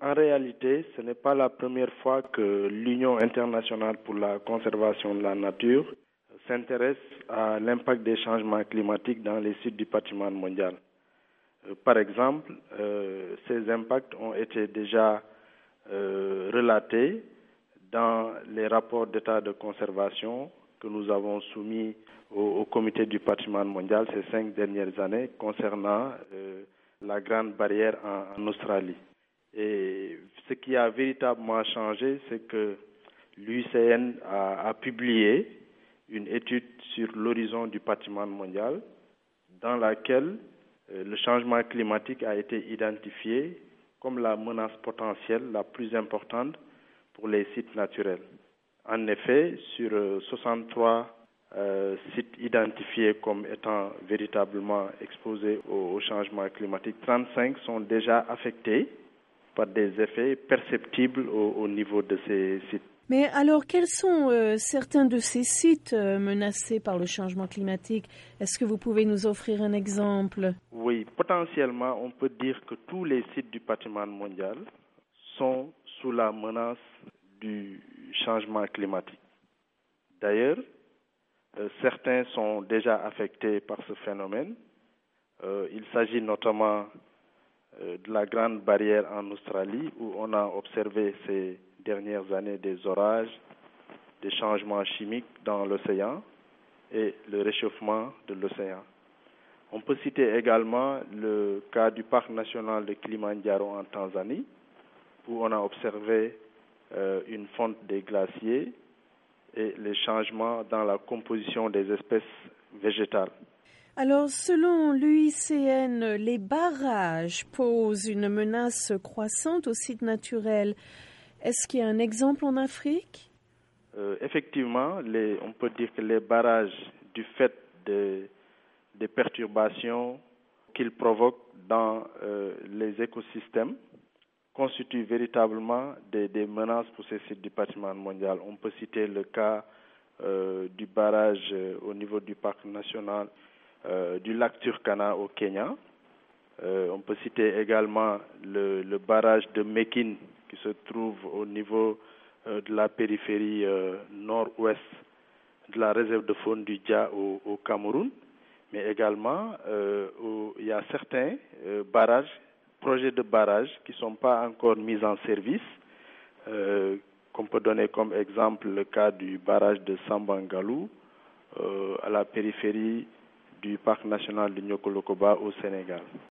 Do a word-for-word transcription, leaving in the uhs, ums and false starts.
En réalité, ce n'est pas la première fois que l'Union internationale pour la conservation de la nature s'intéresse à l'impact des changements climatiques dans les sites du patrimoine mondial. Par exemple, euh, ces impacts ont été déjà euh, relatés dans les rapports d'état de conservation que nous avons soumis au, au Comité du patrimoine mondial ces cinq dernières années concernant euh, la Grande Barrière en, en Australie. Et ce qui a véritablement changé, c'est que l'U C N a, a publié une étude sur l'horizon du patrimoine mondial dans laquelle euh, le changement climatique a été identifié comme la menace potentielle la plus importante pour les sites naturels. En effet, sur euh, soixante-trois euh, sites identifiés comme étant véritablement exposés au, au changement climatique, trente-cinq sont déjà affectés par des effets perceptibles au, au niveau de ces sites. Mais alors, quels sont euh, certains de ces sites euh, menacés par le changement climatique? Est-ce que vous pouvez nous offrir un exemple? Oui, potentiellement, on peut dire que tous les sites du patrimoine mondial sont sous la menace du changement climatique. D'ailleurs, euh, certains sont déjà affectés par ce phénomène. Euh, il s'agit notamment euh, de la Grande Barrière en Australie, où on a observé ces dernières années des orages, des changements chimiques dans l'océan et le réchauffement de l'océan. On peut citer également le cas du parc national de Kilimanjaro en Tanzanie, où on a observé euh, une fonte des glaciers et les changements dans la composition des espèces végétales. Alors, selon l'U I C N, les barrages posent une menace croissante aux sites naturels. Est-ce qu'il y a un exemple en Afrique? Euh, effectivement, les, on peut dire que les barrages, du fait de, des perturbations qu'ils provoquent dans euh, les écosystèmes, constituent véritablement des, des menaces pour ces sites du patrimoine mondial. On peut citer le cas euh, du barrage euh, au niveau du parc national euh, du lac Turkana au Kenya. Euh, on peut citer également le, le barrage de Mekine qui se trouve au niveau euh, de la périphérie euh, nord-ouest de la réserve de faune du Dja au, au Cameroun. Mais également, euh, où il y a certains euh, barrages, projets de barrages qui ne sont pas encore mis en service, euh, qu'on peut donner comme exemple le cas du barrage de Sambangalou euh, à la périphérie du parc national de Nyokolokoba au Sénégal.